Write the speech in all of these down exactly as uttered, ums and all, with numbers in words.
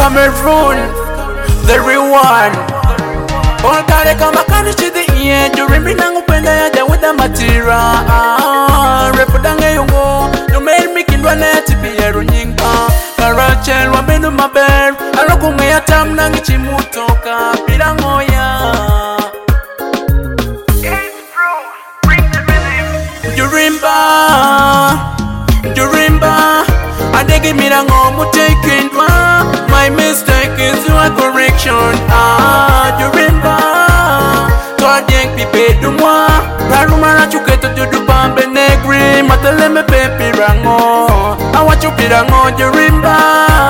Cameroon, the real one. All kare kama kani chidi iye Jurimi nangu penda ya jawida matira Repudange yungo Numeri mikindwa na ya tibiye runyinga Karachel wa benu maber Aloku mea tam nangi chimutoka Pirangoya Jurimba Jurimba Adegi mirango mutekindwa My mistake is your correction Ah, Jurimba Twadeng pipe dumwa Rarumara chuketo judupambe negri Mateleme pepi rango Awachu pirango Jurimba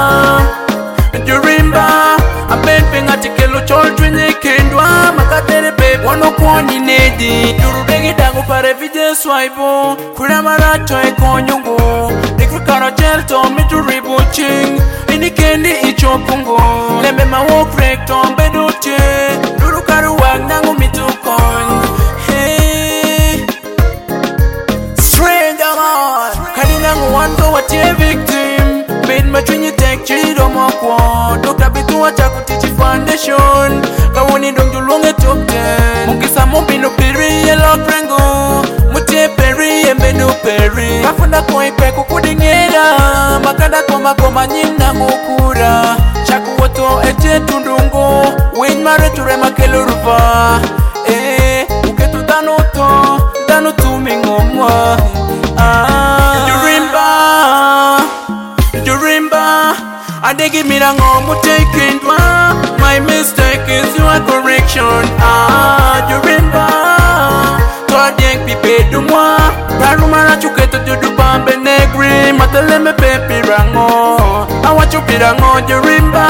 Jurimba Aben pinga tikelo chol twinye kendwa Makatere pepe wano kwani nedi Jurudegi dangu pare vide swaibo Kuramara choe konyungu Nikrikara jelto mituribu ching Ini kendi ichopungo Lembe mawok rekto mbedote Duru karu wag nangu mitukon Hey Stranger man Kani nangu wanto watie victim Made matwinyi tek chido mwakwo Dokta bitu wacha kutichi foundation Kawoni dongju lunge top ten Mungisa mubino piri yellow prengo Mutie peri yembenu peri Kafunda koi peku kudingera Makanda koma koma nyina ngukura Chaku woto eche tundungo Win mare ture makelo rufa Eh, uketu danu to Danu tumingomwa Ah, Jurimba Jurimba Adegi mirango mutekindwa My mistake is your correction Ah, Jurimba Twadeng pipe dumwa Rarumara chuketo judupambe negri Mateleme pepi rango Awachu pirango Jurimba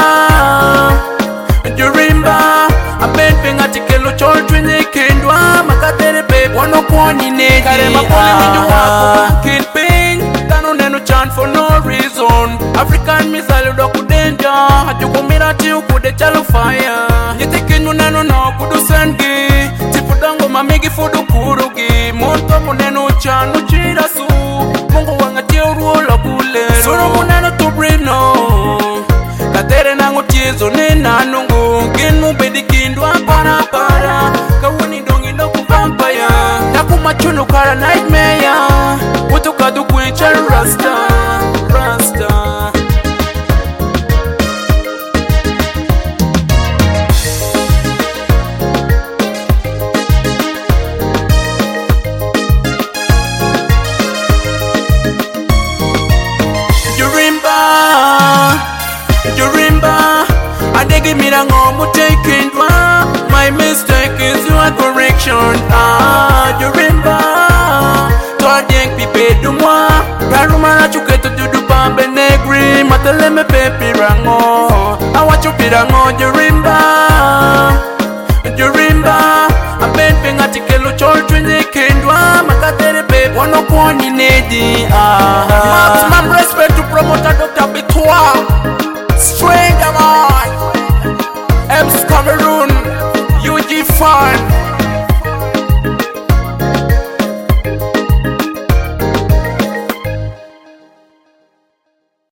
Jurimba Aben pinga tikelo chol twinye kendwa Makatere pepi wano kwani nedi Karema pole minju wako Kid ping Tano neno chant for no reason African missile udoku danger Hajukumira ti ukude chalo fire Yitikinyu neno na kudu sengi Tipudango mamigi fudu kurugi Monto muneno chanu chirasu Mungu wanga tia uruola kule Suru muneno tubrino Katere nangu tizo nena nungu Ginu bedi kindwa para para Kawuni dongi noku vampire Nakuma chunu kara nightmare Utukadu kwencha rasta Rasta Jurimba Adegi mirango mutekindwa My mistake is your correction Ah, Jurimba Twadeng pipe dumwa Rarumara chuketo judupambe negri Mateleme pepi rango Awachu pirango Jurimba Jurimba Aben pinga tikelo chol twinye kendwa Makatere pepi wano kwani nedi Ah